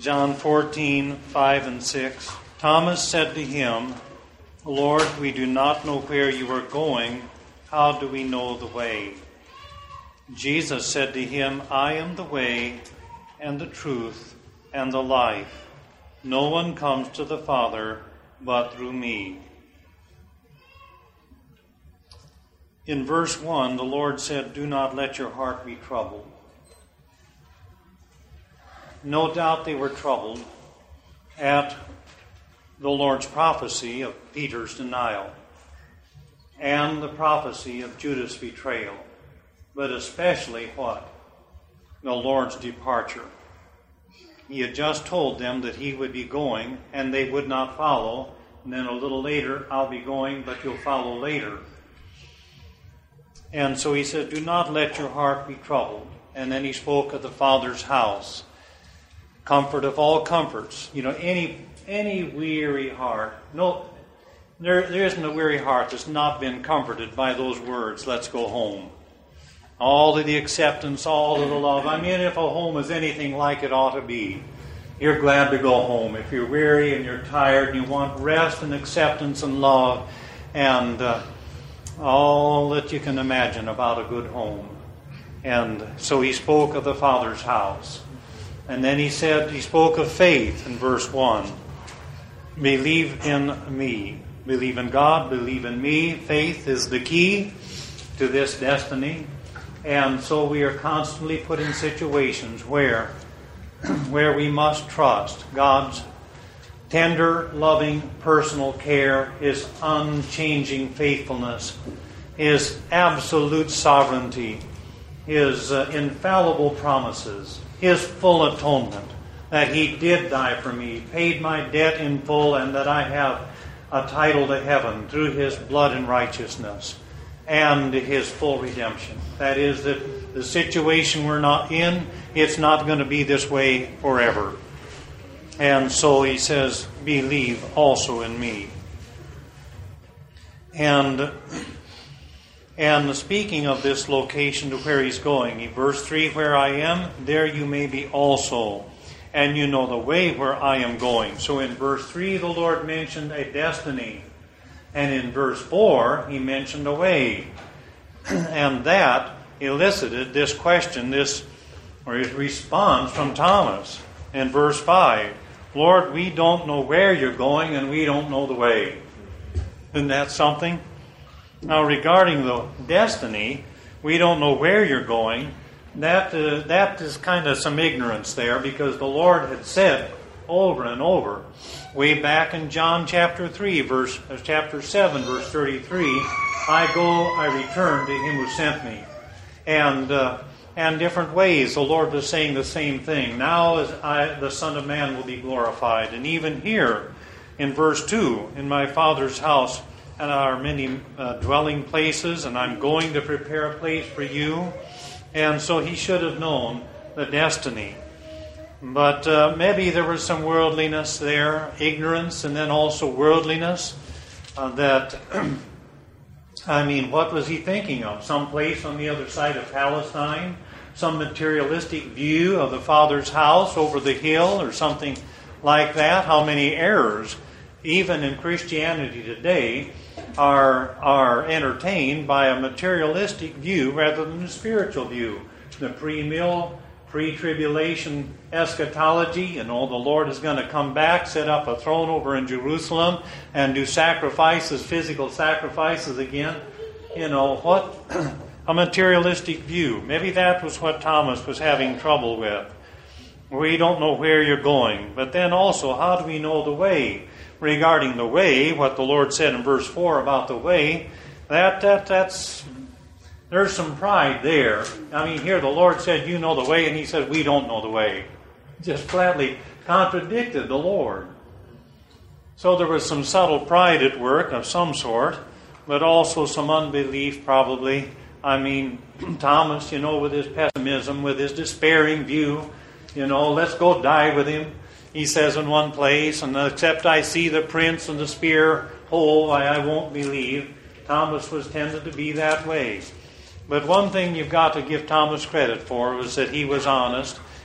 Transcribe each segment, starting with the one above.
John 14:5 and 6. Thomas said to him, Lord, we do not know where you are going. How do we know the way? Jesus said to him, I am the way and the truth and the life. No one comes to the Father but through me. In verse 1, the Lord said, do not let your heart be troubled. No doubt they were troubled at the Lord's prophecy of Peter's denial and the prophecy of Judas' betrayal, but especially what? The Lord's departure. He had just told them that he would be going and they would not follow. And then a little later, I'll be going, but you'll follow later. And so he said, do not let your heart be troubled. And then he spoke of the Father's house. Comfort of all comforts. You know, any weary heart. No, there isn't a weary heart that's not been comforted by those words, let's go home. All of the acceptance, all of the love. I mean, if a home is anything like it ought to be, you're glad to go home. If you're weary and you're tired and you want rest and acceptance and love and all that you can imagine about a good home. And so he spoke of the Father's house. And then he spoke of faith in verse 1. Believe in me. Believe in God, believe in me. Faith is the key to this destiny. And so we are constantly put in situations where we must trust God's tender, loving, personal care, His unchanging faithfulness, His absolute sovereignty, His infallible promises, His full atonement, that He did die for me, paid my debt in full, and that I have a title to heaven through His blood and righteousness, and His full redemption. That is, that the situation we're not in, it's not going to be this way forever. And so he says, believe also in me. And speaking of this location to where he's going, in verse 3, where I am, there you may be also. And you know the way where I am going. So in verse 3, the Lord mentioned a destiny. And in verse 4, he mentioned a way. And that elicited this question, his response from Thomas in verse 5. Lord, we don't know where you're going and we don't know the way. Isn't that something? Now, regarding the destiny, we don't know where you're going. That is kind of some ignorance there, because the Lord had said over and over, way back in John chapter 7, verse 33, I go, I return to Him who sent me. And different ways, the Lord was saying the same thing. Now the Son of Man will be glorified. And even here, in verse 2, in my Father's house and are many dwelling places, and I'm going to prepare a place for you. And so he should have known the destiny. But maybe there was some worldliness there, ignorance, and then also worldliness. What was he thinking of? Some place on the other side of Palestine? Some materialistic view of the Father's house over the hill or something like that? How many errors, even in Christianity today, are entertained by a materialistic view rather than a spiritual view. The pre-mill, pre-tribulation eschatology, the Lord is going to come back, set up a throne over in Jerusalem, and do sacrifices, physical sacrifices again. What? A materialistic view. Maybe that was what Thomas was having trouble with. We don't know where you're going. But then also, how do we know the way? Regarding the way, what the Lord said in verse 4 about the way, that's there's some pride there. Here the Lord said, you know the way, and He said, we don't know the way. Just flatly contradicted the Lord. So there was some subtle pride at work of some sort, but also some unbelief probably. Thomas, with his pessimism, with his despairing view, let's go die with him. He says in one place, and except I see the prints and the spear hole, I won't believe. Thomas was tended to be that way. But one thing you've got to give Thomas credit for was that he was honest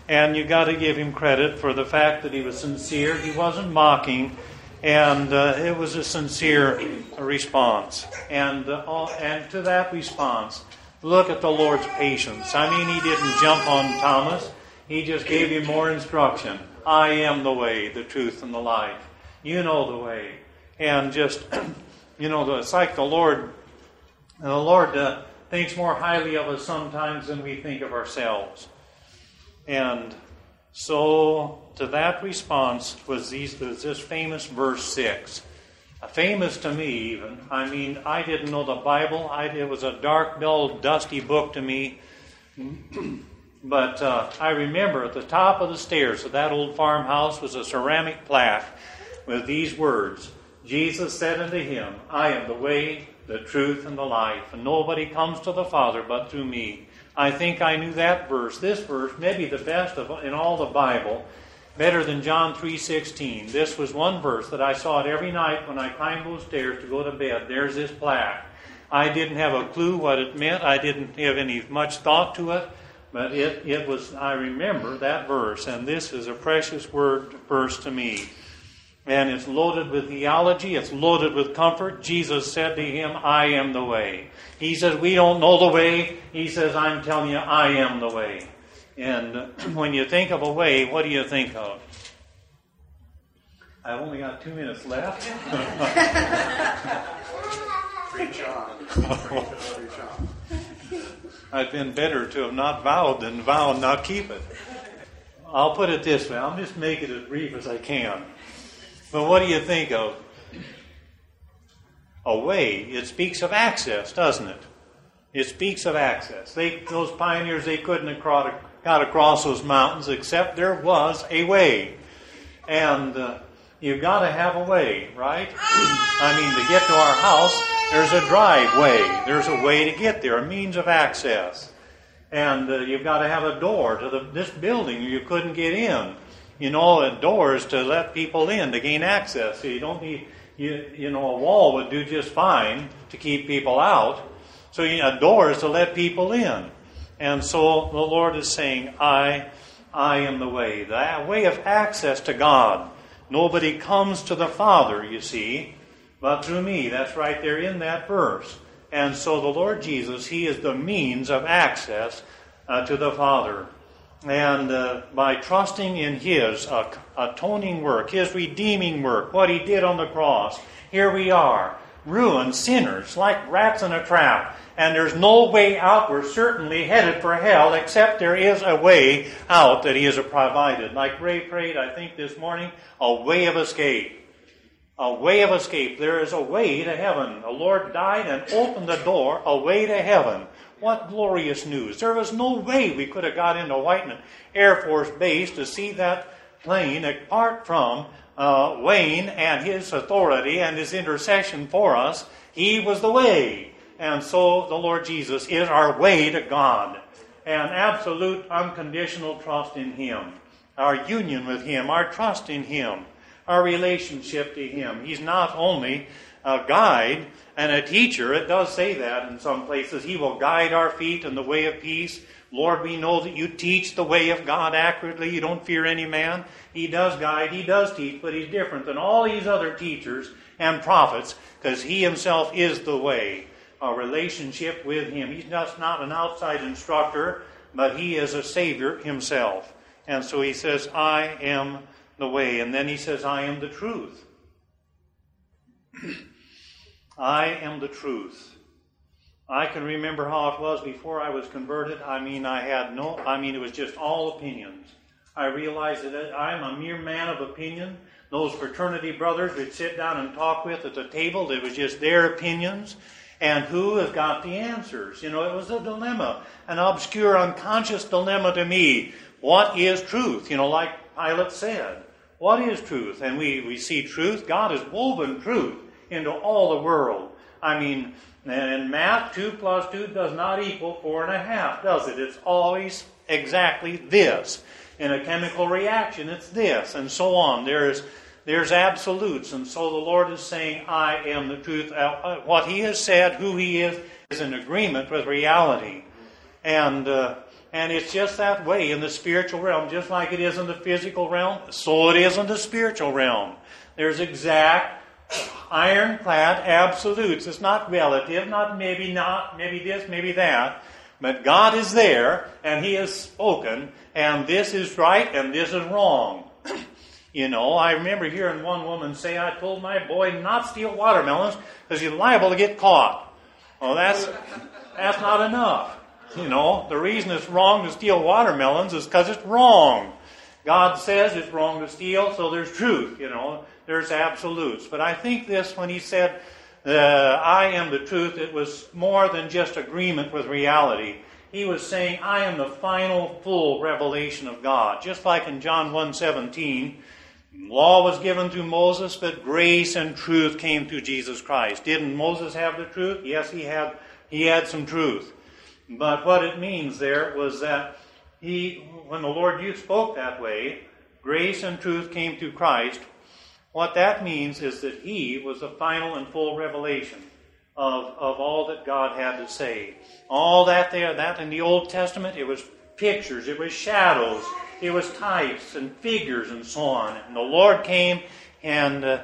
And you got to give him credit for the fact that he was sincere. He wasn't mocking, and it was a sincere response. And to that response, look at the Lord's patience. I mean, he didn't jump on Thomas. He just gave him more instruction. I am the way, the truth, and the life. You know the way. And just, it's like the Lord thinks more highly of us sometimes than we think of ourselves. And so to that response was this famous verse 6. Famous to me even. I mean, I didn't know the Bible. It was a dark, dull, dusty book to me. But I remember at the top of the stairs of that old farmhouse was a ceramic plaque with these words. Jesus said unto him, I am the way, the truth, and the life, and nobody comes to the Father but through me. I think I knew that verse, this verse, maybe the best in all the Bible, better than John 3:16. This was one verse that I saw it every night when I climbed those stairs to go to bed. There's this plaque. I didn't have a clue what it meant. I didn't have any much thought to it. But it was, I remember that verse, and this is a precious verse to me. And it's loaded with theology, it's loaded with comfort. Jesus said to him, I am the way. He says, we don't know the way. He says, I'm telling you, I am the way. And when you think of a way, what do you think of? I've only got 2 minutes left. Preach on. Preach on. I've been better to have not vowed than vow and not keep it. I'll put it this way. I'll just make it as brief as I can. But what do you think of a way? It speaks of access, doesn't it? It speaks of access. Those pioneers, they couldn't have got across those mountains except there was a way. And you've got to have a way, right? I mean, to get to our house, there's a driveway. There's a way to get there, a means of access. And you've got to have a door to this building. You couldn't get in. A door is to let people in, to gain access. So you don't need, a wall would do just fine to keep people out. So a door is to let people in. And so the Lord is saying, I am the way. The way of access to God. Nobody comes to the Father, you see, but through me. That's right there in that verse. And so the Lord Jesus, He is the means of access to the Father. And by trusting in His atoning work, His redeeming work, what He did on the cross, here we are, ruined sinners, like rats in a trap. And there's no way out. We're certainly headed for hell, except there is a way out that He has provided. Like Ray prayed, I think, this morning, a way of escape. A way of escape. There is a way to heaven. The Lord died and opened the door, a way to heaven. What glorious news. There was no way we could have got into Whiteman Air Force Base to see that plane apart from Wayne and his authority and his intercession for us. He was the way. And so the Lord Jesus is our way to God. And absolute unconditional trust in Him. Our union with Him, our trust in Him, our relationship to Him. He's not only a guide and a teacher. It does say that in some places. He will guide our feet in the way of peace. Lord, we know that you teach the way of God accurately. You don't fear any man. He does guide, He does teach, but He's different than all these other teachers and prophets because He Himself is the way. A relationship with Him. He's just not an outside instructor, but He is a Savior Himself. And so He says, I am the way. And then He says, I am the truth. I am the truth. I can remember how it was before I was converted. It was just all opinions. I realized that I'm a mere man of opinion. Those fraternity brothers we'd sit down and talk with at the table, it was just their opinions. And who has got the answers? It was a dilemma, an obscure, unconscious dilemma to me. What is truth? Like Pilate said, what is truth? And we see truth. God has woven truth into all the world. In math, 2 plus 2 does not equal 4.5, does it? It's always exactly this. In a chemical reaction, it's this, and so on. There's absolutes, and so the Lord is saying, I am the truth. What He has said, who He is in agreement with reality. And And it's just that way in the spiritual realm, just like it is in the physical realm, so it is in the spiritual realm. There's exact, ironclad absolutes. It's not relative, not maybe this, maybe that. But God is there, and He has spoken, and this is right, and this is wrong. I remember hearing one woman say, I told my boy not to steal watermelons because he's liable to get caught. Well, that's not enough. The reason it's wrong to steal watermelons is because it's wrong. God says it's wrong to steal, so there's truth, there's absolutes. But I think this, when He said, I am the truth, it was more than just agreement with reality. He was saying, I am the final, full revelation of God. Just like in John 1:17, law was given through Moses, but grace and truth came through Jesus Christ. Didn't Moses have the truth? Yes, he had some truth. But what it means there was that when the Lord spoke that way, grace and truth came through Christ. What that means is that He was the final and full revelation of all that God had to say. All that in the Old Testament, it was pictures, it was shadows, it was types and figures and so on. And the Lord came and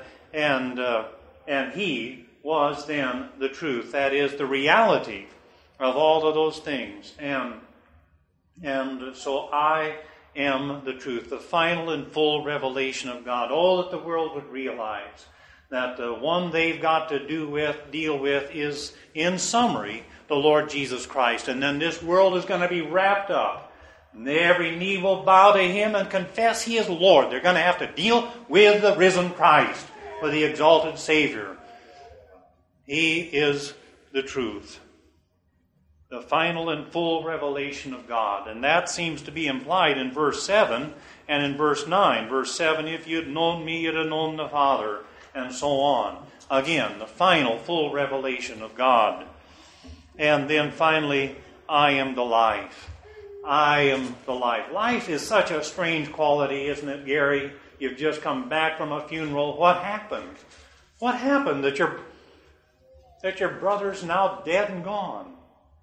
He was then the truth. That is the reality of all of those things. And so I am the truth, the final and full revelation of God. All that the world would realize, that the one they've got to deal with is, in summary, the Lord Jesus Christ. And then this world is going to be wrapped up. And every knee will bow to Him and confess He is Lord. They're going to have to deal with the risen Christ, with the exalted Savior. He is the truth, the final and full revelation of God. And that seems to be implied in verse 7 and in verse 9. Verse 7, if you'd known me, you'd have known the Father, and so on. Again, the final, full revelation of God. And then finally, I am the life. I am the life. Life is such a strange quality, isn't it, Gary? You've just come back from a funeral. What happened? What happened that your brother's now dead and gone?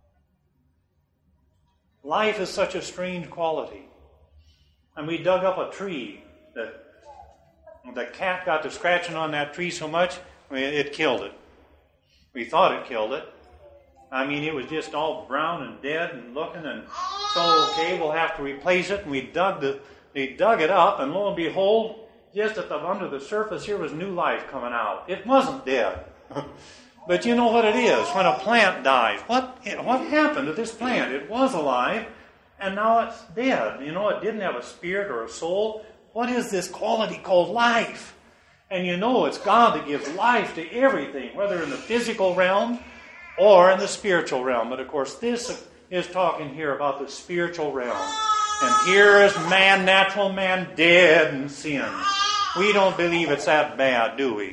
Life is such a strange quality. And we dug up a tree that the cat got to scratching on that tree so much, it killed it. We thought it killed it. I mean, it was just all brown and dead and looking, and so, okay, we'll have to replace it. And we dug it up, and lo and behold, just under the surface here was new life coming out. It wasn't dead. But you know what it is. When a plant dies, what happened to this plant? It was alive, and now it's dead. It didn't have a spirit or a soul. What is this quality called life? And it's God that gives life to everything, whether in the physical realm or in the spiritual realm. But of course, this is talking here about the spiritual realm. And here is man, natural man, dead in sin. We don't believe it's that bad, do we?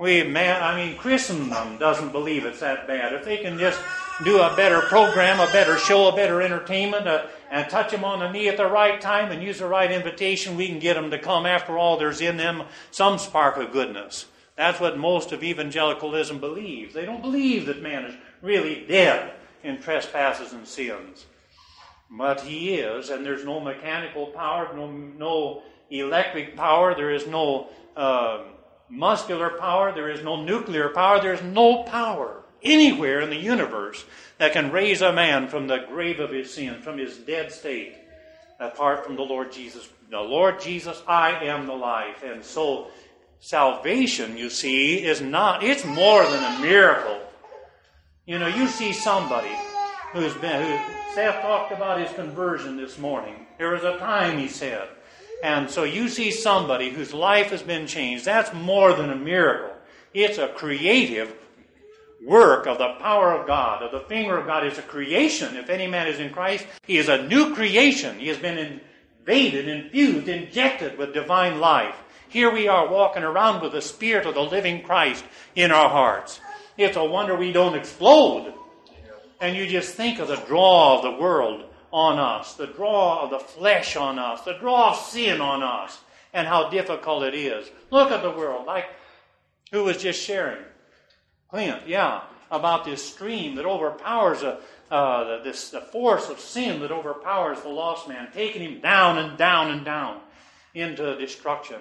Christendom doesn't believe it's that bad. If they can just do a better program, a better show, a better entertainment, and touch them on the knee at the right time and use the right invitation, we can get them to come. After all, there's in them some spark of goodness. That's what most of evangelicalism believes. They don't believe that man is really dead in trespasses and sins. But he is, and there's no mechanical power, no electric power, there is no muscular power, there is no nuclear power, there is no power anywhere in the universe that can raise a man from the grave of his sin, from his dead state, apart from the Lord Jesus. The Lord Jesus, I am the life. And so salvation, you see, it's more than a miracle. You see somebody who Seth talked about his conversion this morning. There was a time, he said. And so you see somebody whose life has been changed. That's more than a miracle. It's a creative work of the power of God, of the finger of God. It's a creation. If any man is in Christ, he is a new creation. He has been invaded, infused, injected with divine life. Here we are walking around with the Spirit of the living Christ in our hearts. It's a wonder we don't explode. And you just think of the draw of the world on us, the draw of the flesh on us, the draw of sin on us, and how difficult it is. Look at the world, like who was just sharing. Clint, yeah. about this stream that overpowers the force of sin that overpowers the lost man, taking him down and down and down into destruction.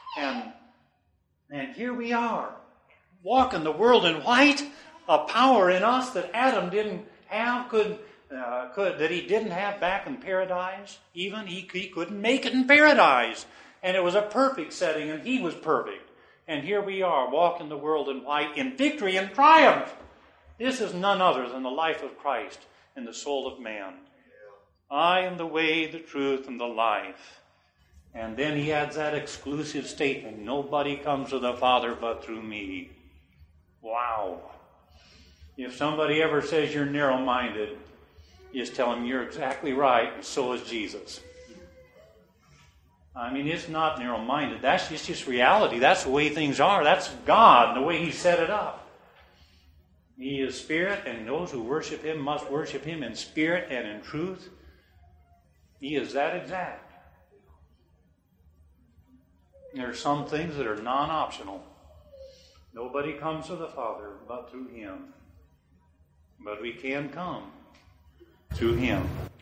And here we are, walking the world in white, a power in us that Adam didn't have, that he didn't have back in paradise. Even he couldn't make it in paradise. And it was a perfect setting, and he was perfect. And here we are, walking the world in white, in victory and triumph. This is none other than the life of Christ in the soul of man. I am the way, the truth, and the life. And then he adds that exclusive statement, nobody comes to the Father but through me. Wow. If somebody ever says you're narrow-minded, just tell them you're exactly right, and so is Jesus. I mean, it's not narrow-minded. That's just reality. That's the way things are. That's God, the way He set it up. He is spirit, and those who worship Him must worship Him in spirit and in truth. He is that exact. There are some things that are non-optional. Nobody comes to the Father but through Him. But we can come through Him.